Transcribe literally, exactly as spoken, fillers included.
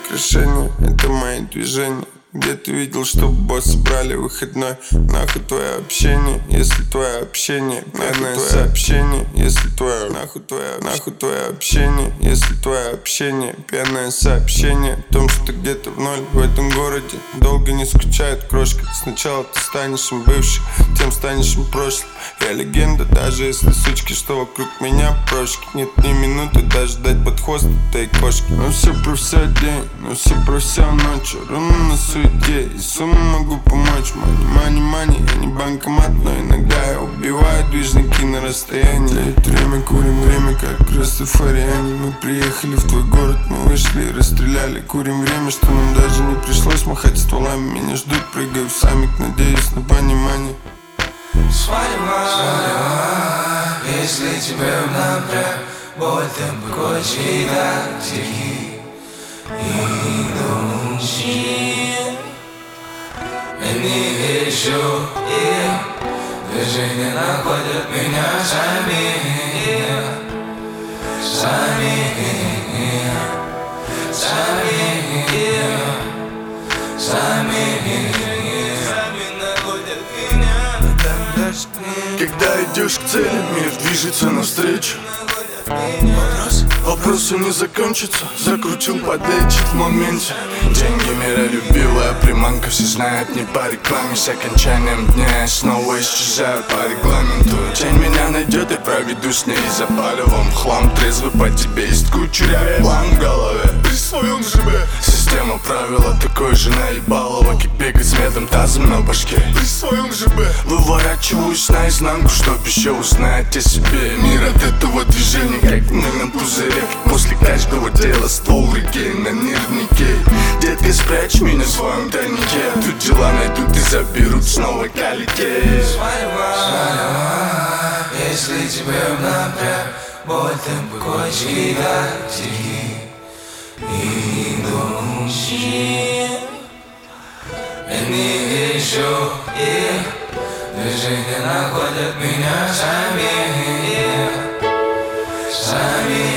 украшения, это мои движения. Где ты видел, чтобы боссы брали выходной? Нахуй твое общение, если твое общение пьяное сообщение, если твое нахуй твое, нахуй твое общение, если твое общение пьяное сообщение о том, что где-то в ноль в этом городе долго не скучают крошка. Сначала ты станешь им бывшим, тем станешь им прошлым. Я легенда, даже если сучки, что вокруг меня прошки. Нет ни минуты даже дать под хвост этой кошки. Ну все про все день, ну все про все ночь. Руну на суете, и сумму могу помочь. Мани, мани, мани, я не банкомат, но иногда я убиваю движники на расстоянии. Лет время, курим время, как растафариане. Мы приехали в твой город, мы вышли и расстреляли. Курим время, что нам даже не пришлось махать стволами. Меня ждут, прыгаю в самик, надеюсь на понимание. Свадьба, свадьба, если тебе напряг, боль темпы кочи так тихи и ночи. Я не верю, и движения находят меня сами, сами, сами, сами. Когда идешь к цели, мир движется навстречу. Вопрос, вопросы не закончатся. Закрутил, подлечит в моменте. Деньги мира любивая приманка. Все знают не по рекламе. С окончанием дня я снова исчезаю по регламенту. Тень меня найдет и проведу с ней. Запаливаем в хлам, трезвый по тебе. Есть куча план в голове. При своем ЖБ система правила такой же наебалова. Как бегать с медом тазом на башке. При своем ЖБ выворачиваюсь наизнанку, чтоб еще узнать о себе. Мир от этого движения как мы на пузыре. После каждого дела ствол в руке на нервнике. Детка, спрячь меня в своем тайнике. Тут дела найдут и заберут снова калике. Свадьба, свадьба, если тебе напряг, боль темпы кочки так тихи и ночи. Я не вижу их, движения находят меня сами, сами.